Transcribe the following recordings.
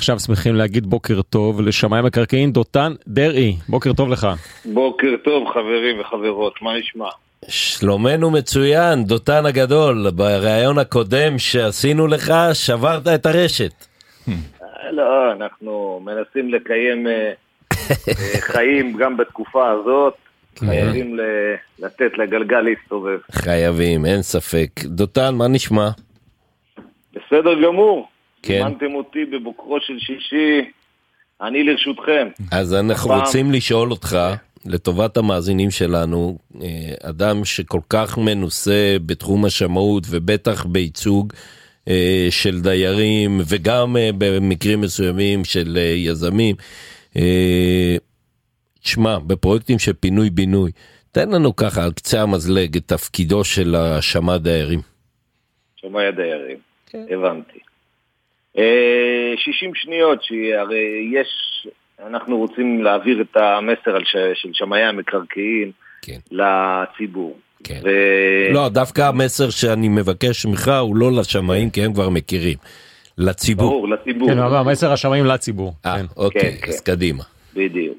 עכשיו שמחים להגיד בוקר טוב לשמאי מקרקעין דותן דרעי. בוקר טוב לך. בוקר טוב חברים וחברות, מה נשמע? שלומנו מצוין, דותן הגדול. ברעיון הקודם שעשינו לך שברת את הרשת. לא, אנחנו מנסים לקיים חיים גם בתקופה הזאת. חייבים לתת לגלגל להסתובב. חייבים, אין ספק. דותן, מה נשמע? בסדר גמור. כן. זמנתם אותי בבוקרו של שישי, אני לרשותכם. אז אנחנו רוצים לשאול אותך, לטובת המאזינים שלנו, אדם שכל כך מנוסה בתחום השמאות ובטח בייצוג של דיירים וגם במקרים מסוימים של יזמים, תשמע, בפרויקטים של פינוי בינוי, תן לנו ככה על קצה המזלג את תפקידו של השמאי דיירים. שמאי הדיירים, כן. הבנתי. 60 שניות, שהרי אנחנו רוצים להעביר את המסר של שמאי המקרקעין כן. לציבור. כן. לא, דווקא המסר שאני מבקש ממך הוא לא לשמאים, כי הם כבר מכירים. לציבור. ברור, לציבור. כן, אבל המסר השמאים לציבור. אוקיי, אז קדימה. בדיוק.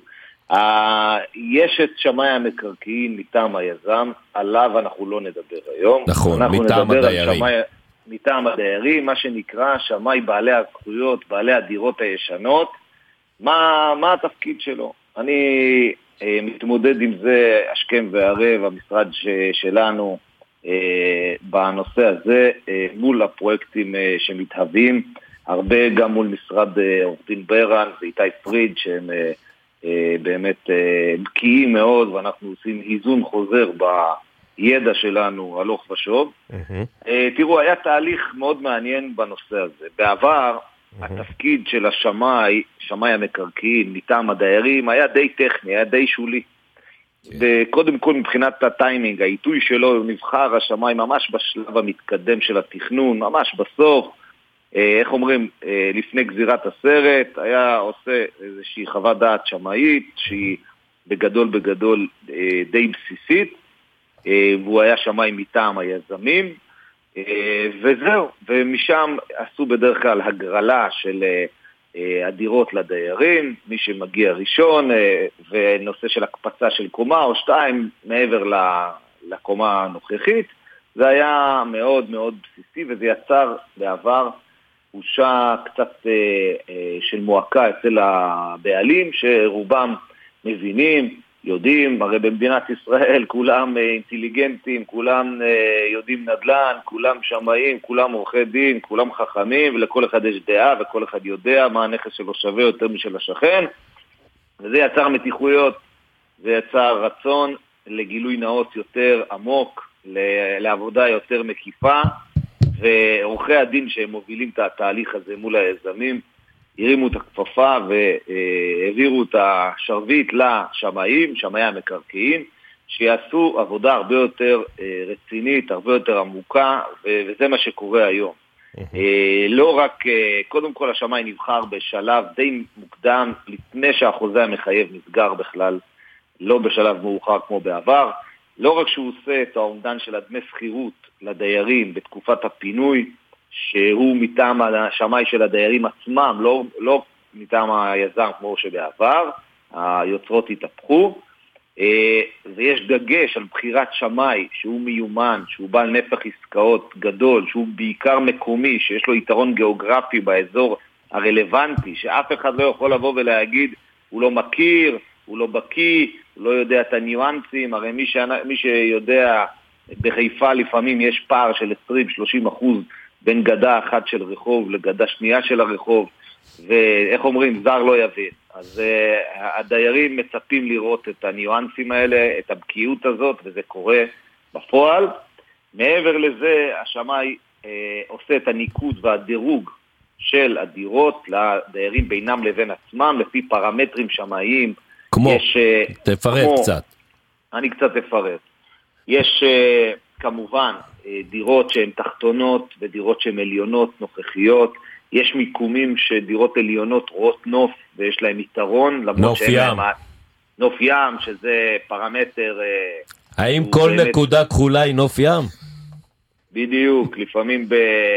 יש את שמאי המקרקעין מטעם היזם, עליו אנחנו לא נדבר היום. נכון, מטעם הדיירים. מטעם הדיירים, מה שנקרא שמאי בעלי הזכויות, בעלי הדירות הישנות. מה התפקיד שלו? אני מתמודד עם זה השכם והערב, המשרד שלנו בנושא הזה, מול הפרויקטים שמתהווים, הרבה גם מול משרד עורך דין ברן ואיתי פריד, שהם באמת בקיאים מאוד, ואנחנו עושים איזון חוזר בידע שלנו הלוך ושוב. תראו, היה תהליך מאוד מעניין בנושא הזה. בעבר, התפקיד של שמאי המקרקעין מטעם הדיירים היה די טכני, היה די שולי. וקודם כל מבחינת הטיימינג, העיתוי שלו נבחר השמאי ממש בשלב המתקדם של התכנון, ממש בסוף, איך אומרים, לפני גזירת הסרט, היה עושה איזושהי חוות דעת שמאית, שהיא בגדול די בסיסית, והוא היה שמאי מטעם היזמים, וזהו, ומשם עשו בדרך כלל הגרלה של הדירות לדיירים, מי שמגיע ראשון, ונושא של הקפצה של קומה או שתיים מעבר לקומה הנוכחית, זה היה מאוד מאוד בסיסי, וזה יצר בעבר תחושה קצת של מועקה אצל הבעלים, שרובם מבינים, יודעים, הרי במדינת ישראל כולם אינטליגנטים, כולם יודעים נדל"ן, כולם שמאים, כולם עורכי דין, כולם חכמים, ולכל אחד יש דעה, וכל אחד יודע מה הנכס שלו שווה יותר משל השכן, וזה יצר מתיחויות, זה יצר רצון לגילוי נאות יותר עמוק, לעבודה יותר מקיפה, ועורכי הדין שהם מובילים את התהליך הזה מול היזמים, הרימו את הכפפה והעבירו את השרביט לשמאים, שמאי המקרקעין, שיעשו עבודה הרבה יותר רצינית, הרבה יותר עמוקה, וזה מה שקורה היום. לא רק, קודם כל השמאי נבחר בשלב די מוקדם, לפני שהחוזה המחייב נסגר בכלל, לא בשלב מאוחר כמו בעבר, לא רק שהוא עושה את האומדן של הדמי שכירות לדיירים בתקופת הפינוי, שהוא מטעם השמאי של הדיירים עצמם, לא מטעם היזם כמו שבעבר, היוצרות התהפכו, ויש דגש על בחירת שמאי שהוא מיומן, שהוא בעל נפח עסקאות גדול, שהוא בעיקר מקומי, שיש לו יתרון גיאוגרפי באזור הרלוונטי, שאף אחד לא יכול לבוא ולהגיד, הוא לא מכיר, הוא לא בקיא, הוא לא יודע את הניואנסים, הרי מי שיודע, בחיפה לפעמים יש פער של 20-30% בין גדה אחת של רחוב לגדה שנייה של הרחוב, ואיך אומרים, זר לא יבין. אז הדיירים מצפים לראות את הניואנסים האלה, את הבקיאות הזאת, וזה קורה בפועל. מעבר לזה, השמאי עושה את הניקוד והדירוג של הדירות לדיירים בינם לבין עצמם, לפי פרמטרים שמאיים. כמו, תפרט קצת. אני קצת אפרט. יש כמובן דירות שהן תחתונות ודירות שהן עליונות נוכחיות. יש מיקומים שדירות עליונות רואות נוף ויש להם יתרון. נוף ים. נוף ים, שזה פרמטר... האם כל באמת... נקודה כחולה היא נוף ים? בדיוק. לפעמים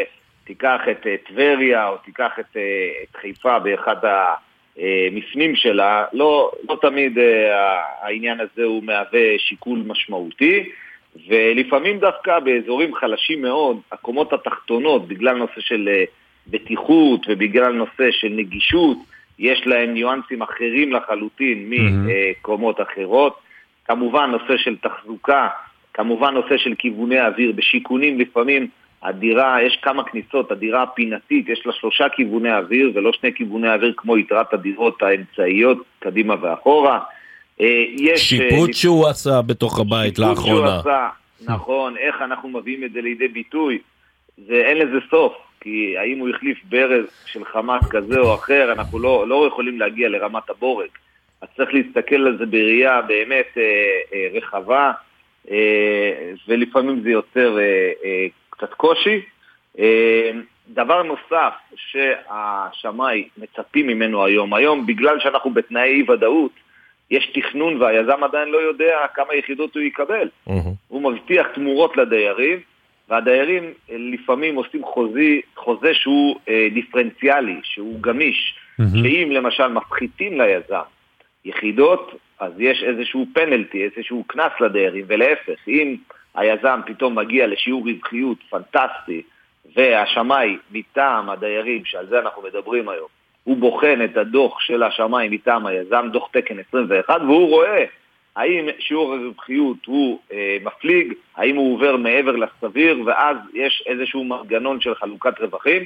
תיקח את טבריה או תיקח את חיפה באחד המפנים שלה, לא תמיד העניין הזה הוא מהווה שיקול משמעותי, ולפעמים דווקא באזורים חלשים מאוד, הקומות התחתונות, בגלל נושא של בטיחות ובגלל נושא של נגישות, יש להם ניואנסים אחרים לחלוטין מקומות אחרות. כמובן נושא של תחזוקה, כמובן נושא של כיווני אוויר, בשיקונים לפעמים הדירה, יש כמה כניסות, הדירה הפינתית, יש לה 3 כיווני אוויר ולא 2 כיווני אוויר כמו יתרת הדירות האמצעיות, קדימה ואחורה. שיפוט שהוא עשה בתוך הבית לאחרונה. נכון, איך אנחנו מביאים את זה לידי ביטוי, אין לזה סוף, כי האם הוא החליף ברז של חמאס כזה או אחר, אנחנו לא יכולים להגיע לרמת הבורג. אז צריך להסתכל על זה בראייה באמת רחבה, ולפעמים זה יוצר קצת קושי. דבר נוסף שהשמאי מצפים ממנו היום בגלל שאנחנו בתנאי אי ודאות, יש תכנון והיזם עדיין לא יודע כמה יחידות הוא יקבל. הוא מבטיח תמורות לדיירים, והדיירים לפעמים עושים חוזה שהוא דיפרנציאלי, שהוא גמיש, שאם למשל מפחיתים ליזם יחידות, אז יש איזשהו פנלטי, איזשהו כנס לדיירים, ולהפך, אם היזם פתאום מגיע לשיעור רווחיות פנטסטי, והשמאי מטעם הדיירים, שעל זה אנחנו מדברים היום, הוא בוחן את הדוח של השמאי מטעם היזם, דוח תקן 21, והוא רואה האם שיעור הרווחיות הוא מפליג, האם הוא עובר מעבר לסביר, ואז יש איזשהו מנגנון של חלוקת רווחים.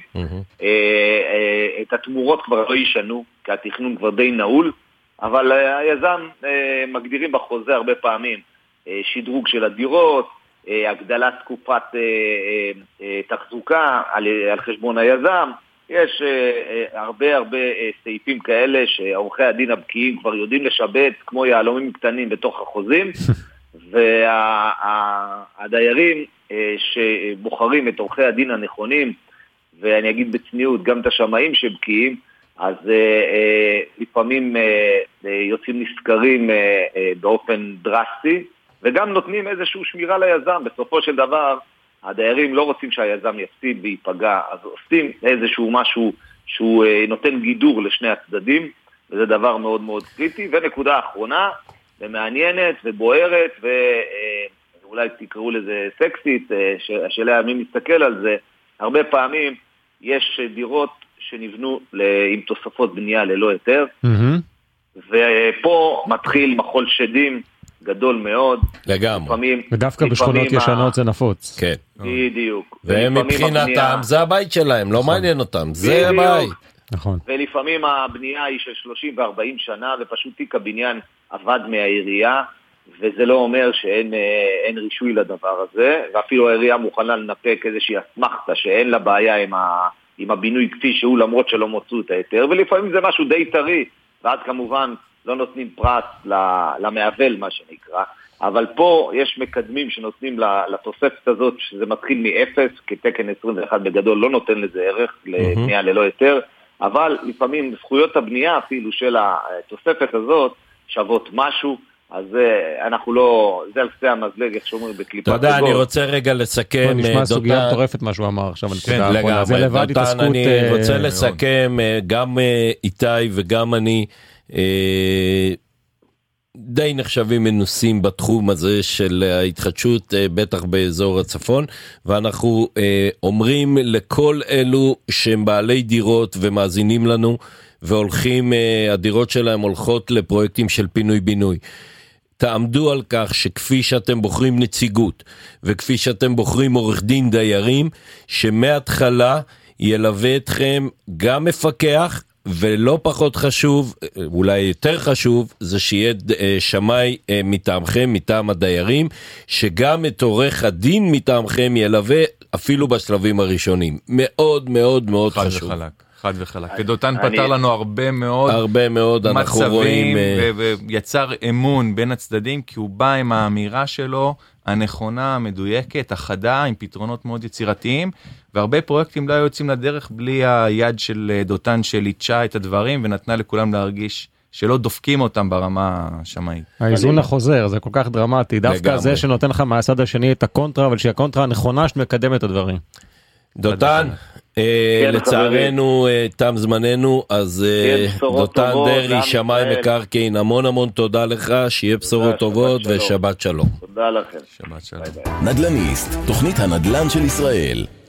את התמורות כבר לא ישנו, כי התכנון כבר די נעול, אבל היזם מגדירים בחוזה הרבה פעמים שדרוג של הדירות, הגדלת תקופת תחזוקה על חשבון היזם. יש הרבה סעיפים כאלה שעורכי הדין הבקיעים כבר יודעים לשבט כמו יהלומים קטנים בתוך החוזים, והדיירים שבוחרים את עורכי הדין הנכונים, ואני אגיד בצניעות גם את השמאים שבקיעים, אז לפעמים יוצאים נזכרים באופן דרסטי, וגם נותנים איזשהו שמירה ליזם. בסופו של דבר הדיירים לא רוצים שהיזם יפסיד ויפגע, אז עושים איזשהו משהו שהוא נותן גידור לשני הצדדים, וזה דבר מאוד מאוד קריטי. ונקודה אחרונה, ומעניינת ובוערת, ואולי תקראו לזה סקסית, השאלה מי מסתכל על זה, הרבה פעמים יש דירות שנבנו עם תוספות בנייה ללא היתר, ופה מתחיל מחול שדים גדול מאוד. לגמרי. ודווקא בשכונות ישנות זה נפוץ. כן. בדיוק. ומבחינתם זה הבית שלהם, לא מעניין אותם, זה הבית. נכון. ולפעמים הבנייה היא של 30 ו-40 שנה, ופשוט תיק הבניין עבד מהעירייה, וזה לא אומר שאין רישוי לדבר הזה, ואפילו העירייה מוכנה לנפק איזושהי אסמכתה שאין לה בעיה עם הבינוי כפי שהוא, למרות שלא מוצאו את היתר, ולפעמים זה משהו די טרי, ואז כמובן לא נותנים פרס למעבל מה שנקרא, אבל פה יש מקדמים שנותנים לתוספת הזאת, שזה מתחיל מאפס, כתקן 21 בגדול לא נותן לזה ערך לבנייה ללא היתר, אבל לפעמים זכויות הבנייה אפילו של התוספת הזאת שוות משהו, אז אנחנו לא, זה על קצה המזלג, איך שאומרים בקליפת תודה, סגול. אני רוצה רגע לסכם. נשמע סוגיה מטורפת מה שהוא אמר עכשיו, הנקודה האחרונה. זה לבד התעסקות. אני רוצה לסכם, גם איתי וגם אני די נחשבים מנוסים בתחום הזה של ההתחדשות, בטח באזור הצפון, ואנחנו אומרים לכל אלו שהם בעלי דירות ומאזינים לנו, והולכים, הדירות שלהם הולכות לפרויקטים של פינוי-בינוי. תעמדו על כך שכפי שאתם בוחרים נציגות, וכפי שאתם בוחרים עורך דין דיירים, שמההתחלה ילווה אתכם גם מפקח, ולא פחות חשוב, אולי יותר חשוב, זה שיהיה שמאי מטעמכם, מטעם הדיירים, שגם את עורך הדין מטעמכם ילווה אפילו בשלבים הראשונים. מאוד מאוד מאוד חשוב. חד וחלק. ודותן פתר לנו הרבה מאוד מצבים, ויצר אמון בין הצדדים, כי הוא בא עם האמירה שלו, הנכונה, המדויקת, החדה, עם פתרונות מאוד יצירתיים, והרבה פרויקטים לא היו יוצאים לדרך בלי היד של דותן שליטשה את הדברים, ונתנה לכולם להרגיש שלא דופקים אותם ברמה השמאית. האיזון החוזר, זה כל כך דרמטי, דווקא זה שנותן לך מהצד השני את הקונטרה, אבל שהקונטרה הנכונה שמקדם את הדברים. דותן, לצערנו תם זמננו, אז דותן דרעי, שמאי מקרקעין, המון תודה לך, שיהיה בשורות טובות ושבת שלום. תודה לכם. שבת שלום. נדל"ניסט, תוכנית הנדל"ן של ישראל.